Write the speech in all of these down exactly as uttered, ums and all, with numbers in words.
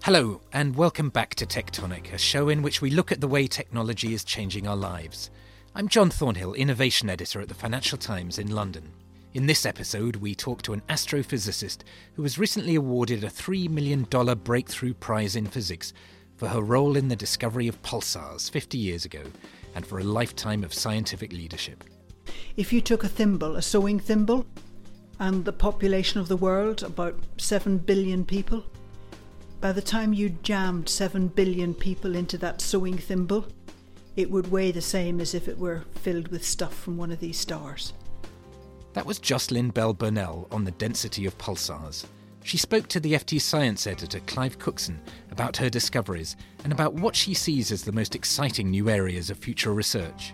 Hello, and welcome back to Tectonic, a show in which we look at the way technology is changing our lives. I'm John Thornhill, Innovation Editor at the Financial Times in London. In this episode, we talk to an astrophysicist who was recently awarded a three million dollars Breakthrough Prize in Physics for her role in the discovery of pulsars fifty years ago, and for a lifetime of scientific leadership. If you took a thimble, a sewing thimble, and the population of the world, about seven billion people, by the time you jammed seven billion people into that sewing thimble, it would weigh the same as if it were filled with stuff from one of these stars. That was Jocelyn Bell Burnell on the density of pulsars. She spoke to the F T Science editor Clive Cookson about her discoveries and about what she sees as the most exciting new areas of future research.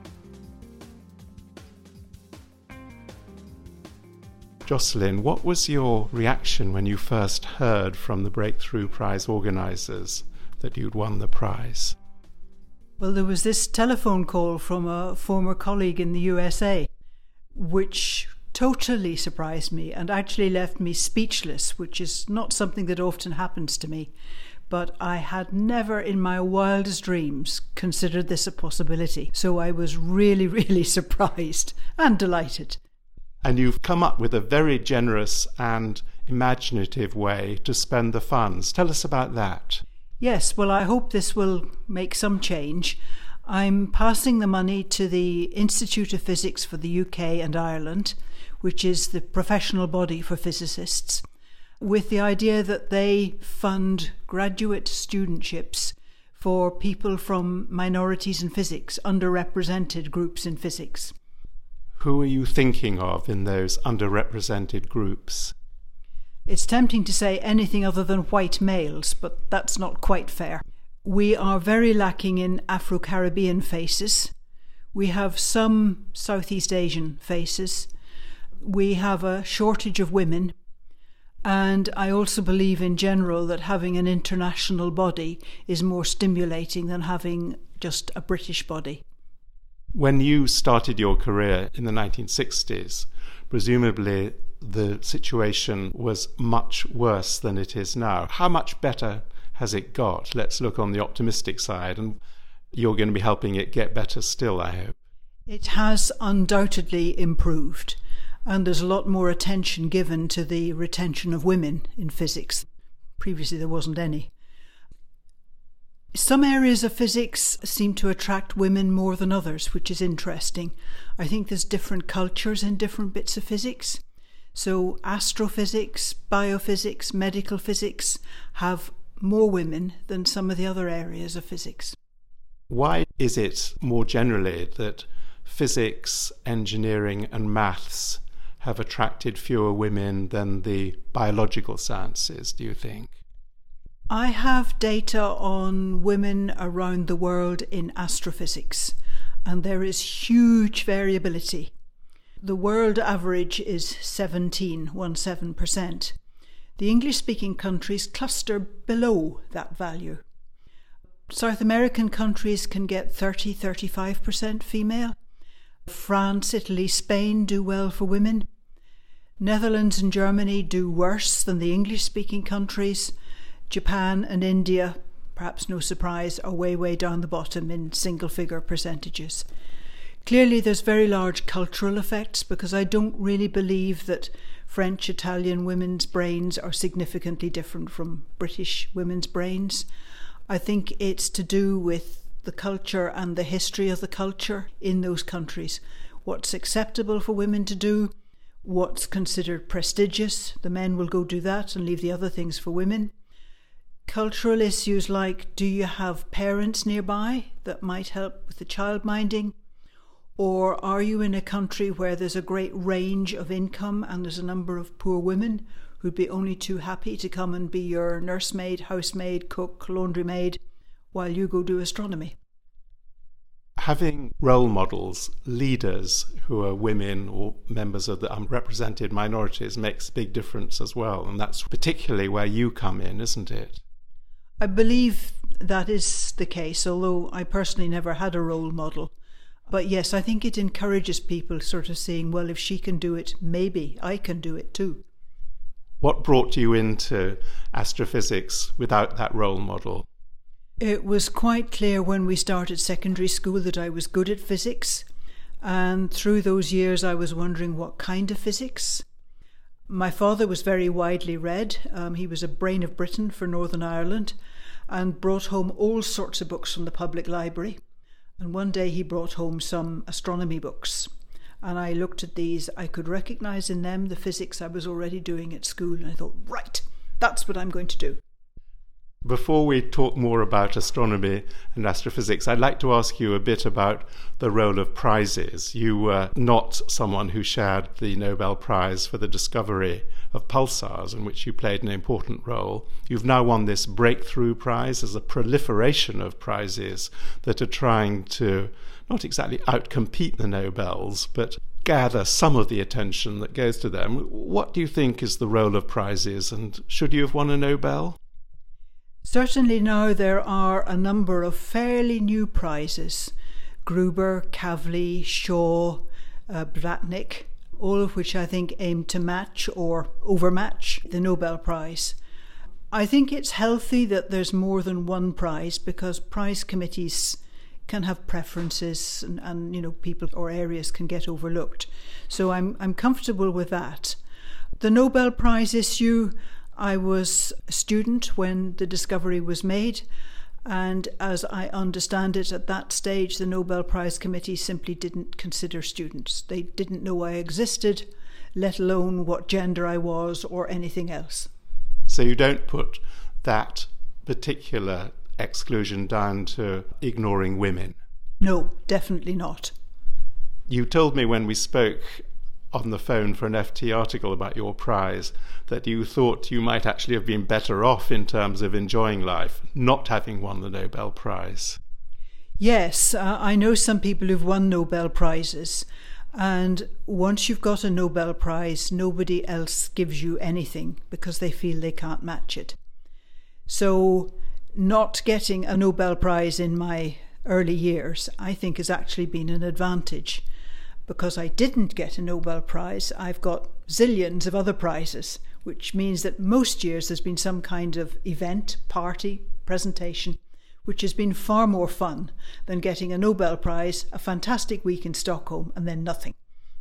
Jocelyn, what was your reaction when you first heard from the Breakthrough Prize organisers that you'd won the prize? Well, there was this telephone call from a former colleague in the U S A, which totally surprised me and actually left me speechless, which is not something that often happens to me. But I had never in my wildest dreams considered this a possibility. So I was really, really surprised and delighted. And you've come up with a very generous and imaginative way to spend the funds. Tell us about that. Yes, well, I hope this will make some change. I'm passing the money to the Institute of Physics for the U K and Ireland, which is the professional body for physicists, with the idea that they fund graduate studentships for people from minorities in physics, underrepresented groups in physics. Who are you thinking of in those underrepresented groups? It's tempting to say anything other than white males, but that's not quite fair. We are very lacking in Afro-Caribbean faces. We have some Southeast Asian faces. We have a shortage of women. And I also believe in general that having an international body is more stimulating than having just a British body. When you started your career in the nineteen sixties, presumably the situation was much worse than it is now. How much better has it got? Let's look on the optimistic side, and you're going to be helping it get better still, I hope. It has undoubtedly improved, and there's a lot more attention given to the retention of women in physics. Previously there wasn't any. Some areas of physics seem to attract women more than others, which is interesting. I think there's different cultures in different bits of physics. So astrophysics, biophysics, medical physics have more women than some of the other areas of physics. Why is it more generally that physics, engineering and maths have attracted fewer women than the biological sciences, do you think? I have data on women around the world in astrophysics, and there is huge variability. The world average is seventeen, seventeen percent. The English-speaking countries cluster below that value. South American countries can get thirty, thirty-five percent female. France, Italy, Spain do well for women. Netherlands and Germany do worse than the English-speaking countries. Japan and India, perhaps no surprise, are way, way down the bottom in single-figure percentages. Clearly there's very large cultural effects, because I don't really believe that French, Italian women's brains are significantly different from British women's brains. I think it's to do with the culture and the history of the culture in those countries. What's acceptable for women to do, what's considered prestigious, the men will go do that and leave the other things for women. Cultural issues like, do you have parents nearby that might help with the child minding? Or are you in a country where there's a great range of income and there's a number of poor women who'd be only too happy to come and be your nursemaid, housemaid, cook, laundrymaid while you go do astronomy? Having role models, leaders who are women or members of the unrepresented minorities makes a big difference as well, and that's particularly where you come in, isn't it? I believe that is the case, although I personally never had a role model. But yes, I think it encourages people sort of saying, well, if she can do it, maybe I can do it too. What brought you into astrophysics without that role model? It was quite clear when we started secondary school that I was good at physics, and through those years I was wondering what kind of physics. My father was very widely read. Um, he was a brain of Britain for Northern Ireland and brought home all sorts of books from the public library. And one day he brought home some astronomy books. And I looked at these. I could recognise in them the physics I was already doing at school. And I thought, right, that's what I'm going to do. Before we talk more about astronomy and astrophysics, I'd like to ask you a bit about the role of prizes. You were not someone who shared the Nobel Prize for the discovery of pulsars, in which you played an important role. You've now won this Breakthrough Prize as a proliferation of prizes that are trying to not exactly outcompete the Nobels, but gather some of the attention that goes to them. What do you think is the role of prizes, and should you have won a Nobel? Certainly now there are a number of fairly new prizes. Gruber, Kavli, Shaw, uh, Bratnik, all of which I think aim to match or overmatch the Nobel Prize. I think it's healthy that there's more than one prize, because prize committees can have preferences and, and you know, people or areas can get overlooked. So I'm I'm comfortable with that. The Nobel Prize issue, I was a student when the discovery was made, and as I understand it, at that stage the Nobel Prize Committee simply didn't consider students. They didn't know I existed, let alone what gender I was or anything else. So you don't put that particular exclusion down to ignoring women? No, definitely not. You told me when we spoke on the phone for an F T article about your prize that you thought you might actually have been better off in terms of enjoying life not having won the Nobel Prize. Yes, uh, I know some people who've won Nobel Prizes, and once you've got a Nobel Prize, nobody else gives you anything because they feel they can't match it. So not getting a Nobel Prize in my early years, I think, has actually been an advantage. Because I didn't get a Nobel Prize, I've got zillions of other prizes, which means that most years there's been some kind of event, party, presentation, which has been far more fun than getting a Nobel Prize, a fantastic week in Stockholm, and then nothing.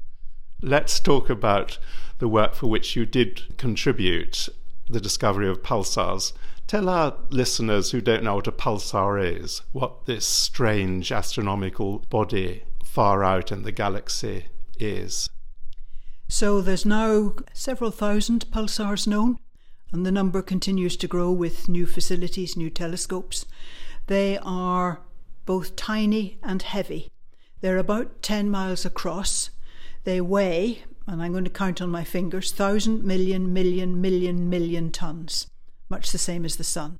Let's talk about the work for which you did contribute, the discovery of pulsars. Tell our listeners who don't know what a pulsar is, what this strange astronomical body far out in the galaxy is. So there's now several thousand pulsars known, and the number continues to grow with new facilities, new telescopes. They are both tiny and heavy. They're about ten miles across. They weigh, and I'm going to count on my fingers, thousand, million, million, million, million tons, much the same as the sun.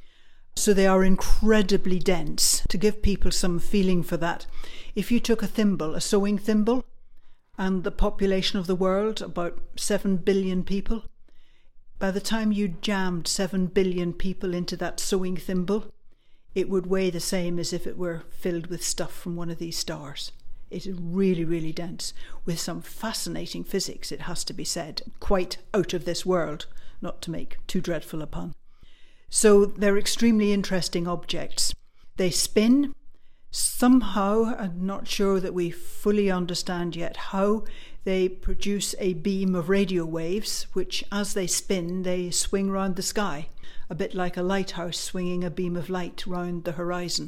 So they are incredibly dense. To give people some feeling for that, if you took a thimble, a sewing thimble, and the population of the world, about seven billion people, by the time you jammed seven billion people into that sewing thimble, it would weigh the same as if it were filled with stuff from one of these stars. It is really, really dense, with some fascinating physics, it has to be said, quite out of this world, not to make too dreadful a pun. So they're extremely interesting objects. They spin. Somehow, I'm not sure that we fully understand yet how, they produce a beam of radio waves, which as they spin, they swing round the sky, a bit like a lighthouse swinging a beam of light round the horizon.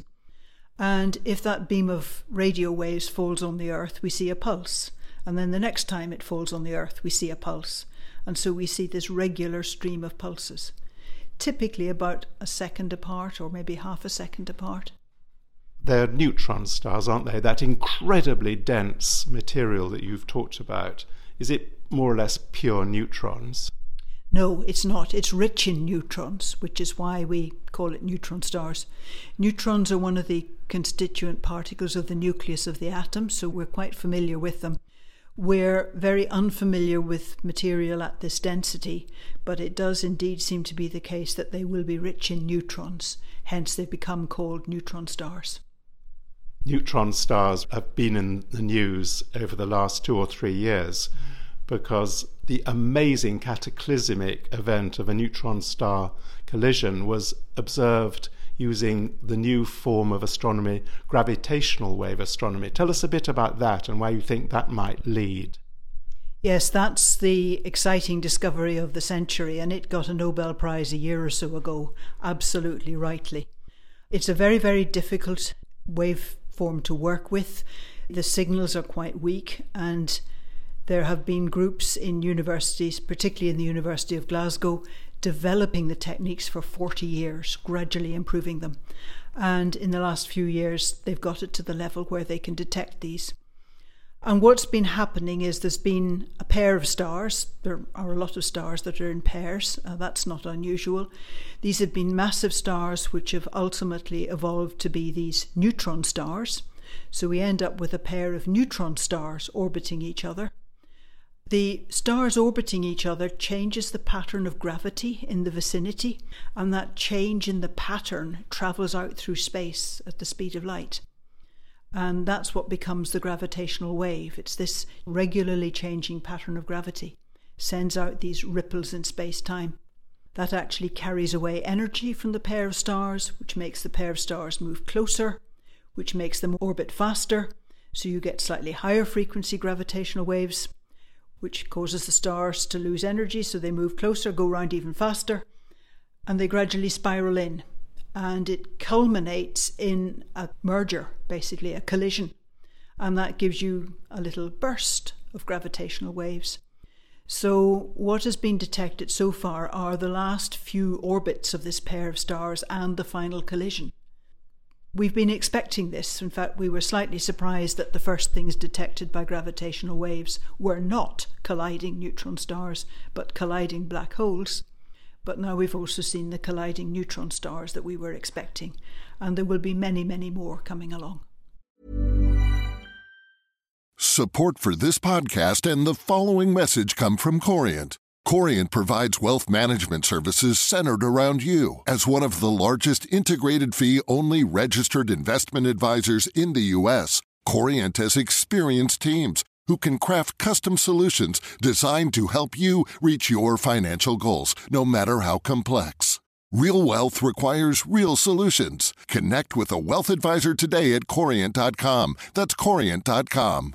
And if that beam of radio waves falls on the Earth, we see a pulse. And then the next time it falls on the Earth, we see a pulse. And so we see this regular stream of pulses, typically about a second apart or maybe half a second apart. They're neutron stars, aren't they? That incredibly dense material that you've talked about. Is it more or less pure neutrons? No, it's not. It's rich in neutrons, which is why we call it neutron stars. Neutrons are one of the constituent particles of the nucleus of the atom, so we're quite familiar with them. We're very unfamiliar with material at this density, but it does indeed seem to be the case that they will be rich in neutrons, hence they become called neutron stars. Neutron stars have been in the news over the last two or three years. because the amazing cataclysmic event of a neutron star collision was observed using the new form of astronomy, gravitational wave astronomy. Tell us a bit about that and why you think that might lead. Yes, that's the exciting discovery of the century, and it got a Nobel Prize a year or so ago, absolutely rightly. It's a very, very difficult waveform to work with. The signals are quite weak, and there have been groups in universities, particularly in the University of Glasgow, developing the techniques for forty years, gradually improving them. And in the last few years, they've got it to the level where they can detect these. And what's been happening is there's been a pair of stars. There are a lot of stars that are in pairs. Uh, that's not unusual. These have been massive stars which have ultimately evolved to be these neutron stars. So we end up with a pair of neutron stars orbiting each other. The stars orbiting each other changes the pattern of gravity in the vicinity, and that change in the pattern travels out through space at the speed of light. And that's what becomes the gravitational wave. It's this regularly changing pattern of gravity, sends out these ripples in space-time. That actually carries away energy from the pair of stars, which makes the pair of stars move closer, which makes them orbit faster, so you get slightly higher frequency gravitational waves, which causes the stars to lose energy, so they move closer, go round even faster, and they gradually spiral in. And it culminates in a merger, basically a collision. And that gives you a little burst of gravitational waves. So what has been detected so far are the last few orbits of this pair of stars and the final collision. We've been expecting this. In fact, we were slightly surprised that the first things detected by gravitational waves were not colliding neutron stars, but colliding black holes. But now we've also seen the colliding neutron stars that we were expecting, and there will be many, many more coming along. Support for this podcast and the following message come from Corient. Corient provides wealth management services centered around you. As one of the largest integrated fee-only registered investment advisors in the U S, Corient has experienced teams who can craft custom solutions designed to help you reach your financial goals, no matter how complex. Real wealth requires real solutions. Connect with a wealth advisor today at corient dot com. That's corient dot com.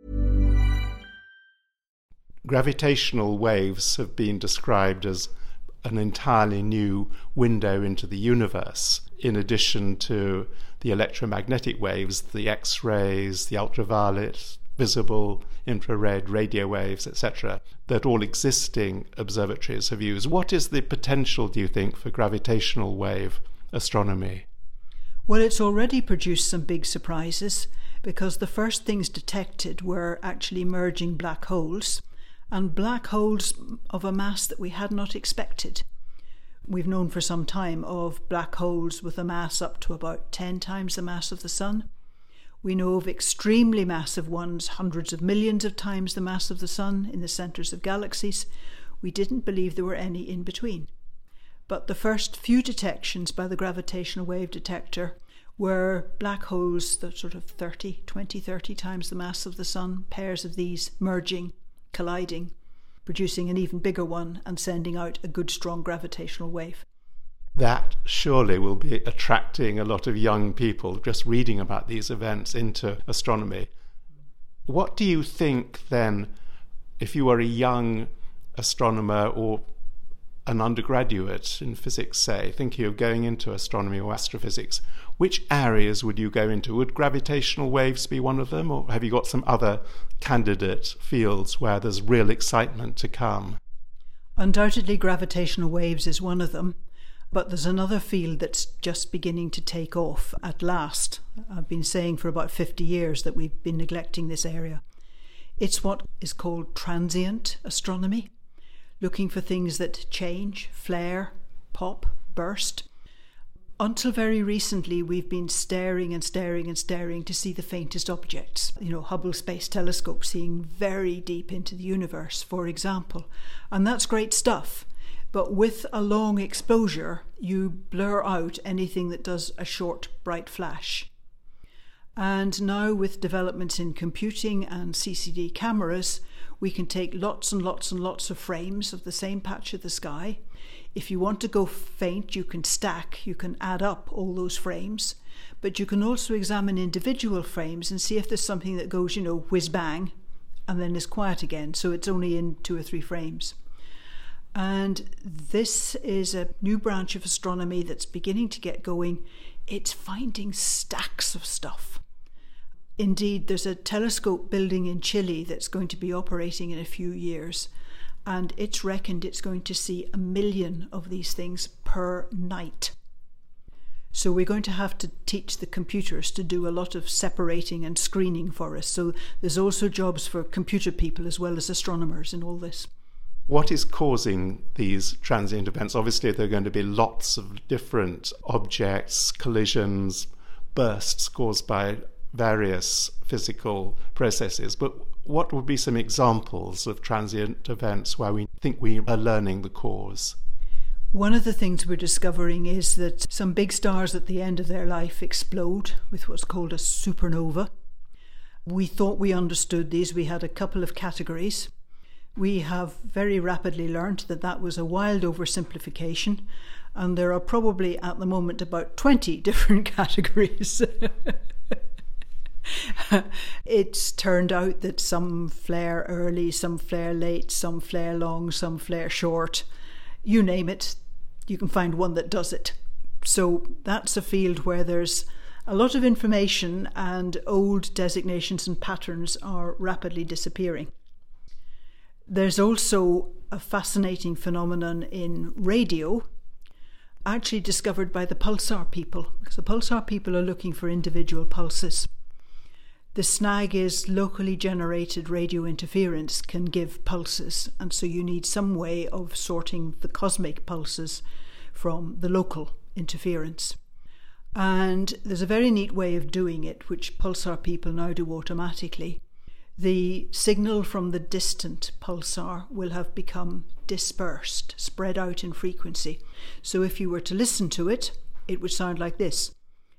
Gravitational waves have been described as an entirely new window into the universe, in addition to the electromagnetic waves, the X-rays, the ultraviolet, visible, infrared, radio waves, et cetera, that all existing observatories have used. What is the potential, do you think, for gravitational wave astronomy? Well, it's already produced some big surprises, because the first things detected were actually merging black holes, and black holes of a mass that we had not expected. We've known for some time of black holes with a mass up to about ten times the mass of the Sun. We know of extremely massive ones, hundreds of millions of times the mass of the Sun in the centres of galaxies. We didn't believe there were any in between. But the first few detections by the gravitational wave detector were black holes that sort of thirty, twenty, thirty times the mass of the Sun, pairs of these merging, colliding, producing an even bigger one and sending out a good strong gravitational wave. That surely will be attracting a lot of young people just reading about these events into astronomy. What do you think then, if you were a young astronomer or an undergraduate in physics, say, thinking of going into astronomy or astrophysics, which areas would you go into? Would gravitational waves be one of them, or have you got some other candidate fields where there's real excitement to come? Undoubtedly, gravitational waves is one of them. But there's another field that's just beginning to take off at last. I've been saying for about fifty years that we've been neglecting this area. It's what is called transient astronomy, looking for things that change, flare, pop, burst. Until very recently, we've been staring and staring and staring to see the faintest objects. You know, Hubble Space Telescope seeing very deep into the universe, for example. And that's great stuff. But with a long exposure, you blur out anything that does a short, bright flash. And now with developments in computing and C C D cameras, We can take lots and lots and lots of frames of the same patch of the sky. If you want to go faint, you can stack, you can add up all those frames. But you can also examine individual frames and see if there's something that goes, you know, whiz bang, and then is quiet again. So it's only in two or three frames. And this is a new branch of astronomy that's beginning to get going. It's finding stacks of stuff. Indeed, there's a telescope building in Chile that's going to be operating in a few years, and it's reckoned it's going to see a million of these things per night. So we're going to have to teach the computers to do a lot of separating and screening for us. So there's also jobs for computer people as well as astronomers in all this. What is causing these transient events? Obviously, there are going to be lots of different objects, collisions, bursts caused by various physical processes. But what would be some examples of transient events where we think we are learning the cause? One of the things we're discovering is that some big stars at the end of their life explode with what's called a supernova. We thought we understood these. We had a couple of categories. We have very rapidly learned that that was a wild oversimplification, and there are probably at the moment about twenty different categories. It's turned out that some flare early, some flare late, some flare long, some flare short. You name it, you can find one that does it. So that's a field where there's a lot of information, and old designations and patterns are rapidly disappearing. There's also a fascinating phenomenon in radio, actually discovered by the pulsar people, because the pulsar people are looking for individual pulses. The snag is locally generated radio interference can give pulses, and so you need some way of sorting the cosmic pulses from the local interference. And there's a very neat way of doing it, which pulsar people now do automatically. The signal from the distant pulsar will have become dispersed, spread out in frequency. So if you were to listen to it, it would sound like this,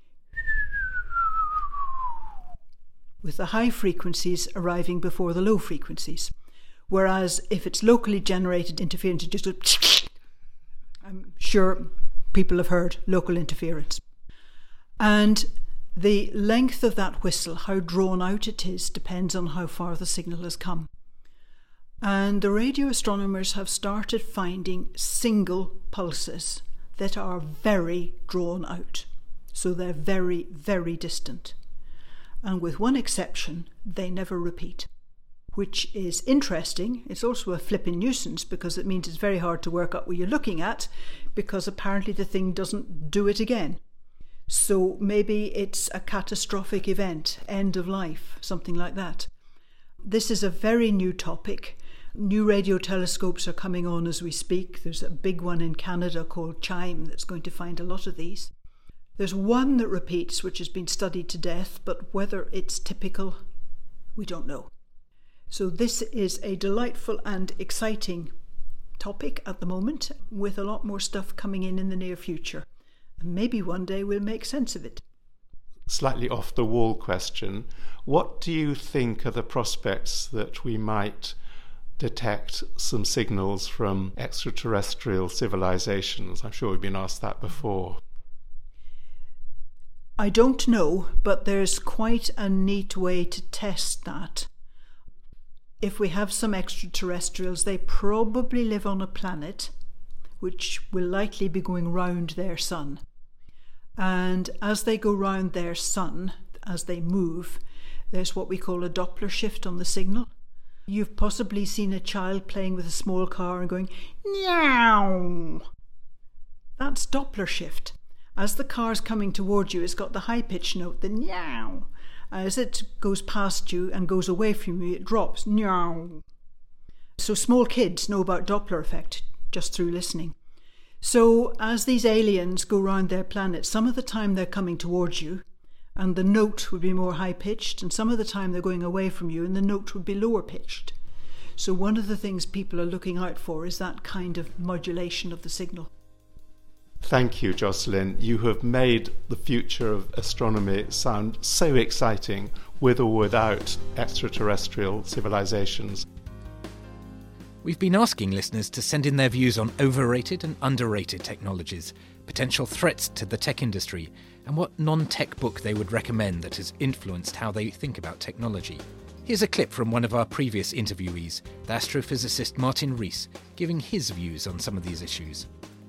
with the high frequencies arriving before the low frequencies. Whereas if it's locally generated interference, it just goes, I'm sure people have heard local interference. And the length of that whistle, how drawn out it is, depends on how far the signal has come. And the radio astronomers have started finding single pulses that are very drawn out. So they're very, very distant. And with one exception, they never repeat, which is interesting. It's also a flipping nuisance because it means it's very hard to work out what you're looking at, because apparently the thing doesn't do it again. So maybe it's a catastrophic event, end of life, something like that. This is a very new topic. New radio telescopes are coming on as we speak. There's a big one in Canada called CHIME that's going to find a lot of these. There's one that repeats, which has been studied to death, but whether it's typical, we don't know. So this is a delightful and exciting topic at the moment, with a lot more stuff coming in in the near future. And maybe one day we'll make sense of it. Slightly off the wall question. What do you think are the prospects that we might detect some signals from extraterrestrial civilizations? I'm sure we've been asked that before. I don't know, but there's quite a neat way to test that. If we have some extraterrestrials, they probably live on a planet which will likely be going round their sun. And as they go round their sun, as they move, there's what we call a Doppler shift on the signal. You've possibly seen a child playing with a small car and going, meow. That's Doppler shift. As the car's coming towards you, it's got the high-pitched note, the meow. As it goes past you and goes away from you, it drops, meow. So small kids know about Doppler effect just through listening. So as these aliens go round their planet, some of the time they're coming towards you and the note would be more high-pitched, and some of the time they're going away from you and the note would be lower-pitched. So one of the things people are looking out for is that kind of modulation of the signal. Thank you, Jocelyn. You have made the future of astronomy sound so exciting, with or without extraterrestrial civilizations. We've been asking listeners to send in their views on overrated and underrated technologies, potential threats to the tech industry, and what non-tech book they would recommend that has influenced how they think about technology. Here's a clip from one of our previous interviewees, the astrophysicist Martin Rees, giving his views on some of these issues.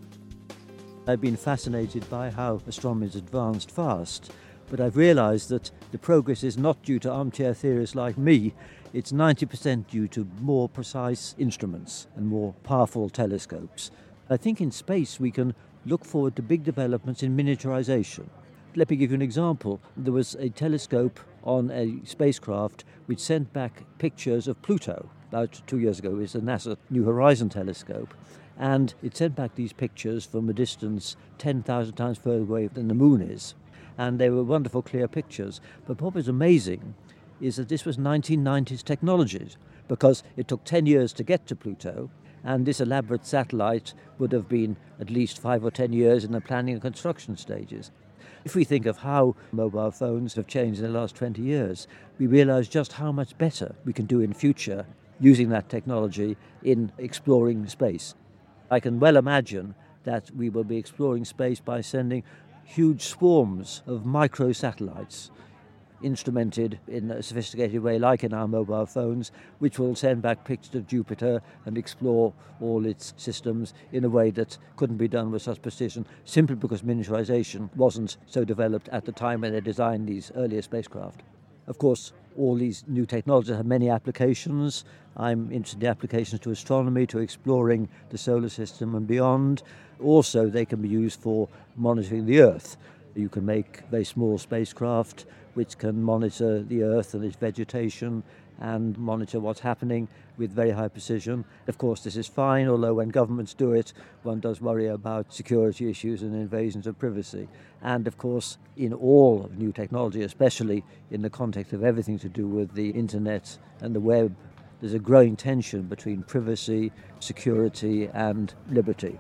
I've been fascinated by how astronomy has advanced fast, but I've realised that the progress is not due to armchair theorists like me. It's ninety percent due to more precise instruments and more powerful telescopes. I think in space we can look forward to big developments in miniaturization. Let me give you an example. There was a telescope on a spacecraft which sent back pictures of Pluto about two years ago. It's the NASA New Horizon telescope. And it sent back these pictures from a distance ten thousand times further away than the moon is. And they were wonderful, clear pictures. But what was amazing is that this was nineteen nineties technology, because it took ten years to get to Pluto, and this elaborate satellite would have been at least five or ten years in the planning and construction stages. If we think of how mobile phones have changed in the last twenty years, we realise just how much better we can do in future using that technology in exploring space. I can well imagine that we will be exploring space by sending huge swarms of microsatellites instrumented in a sophisticated way like in our mobile phones, which will send back pictures of Jupiter and explore all its systems in a way that couldn't be done with such precision simply because miniaturization wasn't so developed at the time when they designed these earlier spacecraft. Of course, all these new technologies have many applications. I'm interested in applications to astronomy, to exploring the solar system and beyond. Also, they can be used for monitoring the Earth. You can make very small spacecraft which can monitor the Earth and its vegetation and monitor what's happening with very high precision. Of course, this is fine, although when governments do it, one does worry about security issues and invasions of privacy. And of course, in all of new technology, especially in the context of everything to do with the internet and the web, there's a growing tension between privacy, security, and liberty.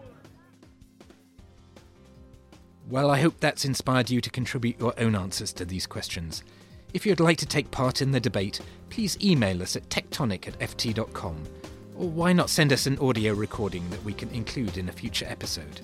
Well, I hope that's inspired you to contribute your own answers to these questions. If you'd like to take part in the debate, please email us at tectonic at f t dot com, or why not send us an audio recording that we can include in a future episode.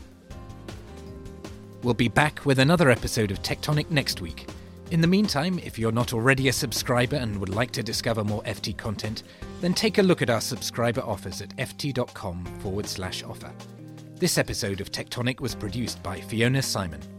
We'll be back with another episode of Tectonic next week. In the meantime, if you're not already a subscriber and would like to discover more F T content, then take a look at our subscriber offers at ft.com forward slash offer. This episode of Tectonic was produced by Fiona Simon.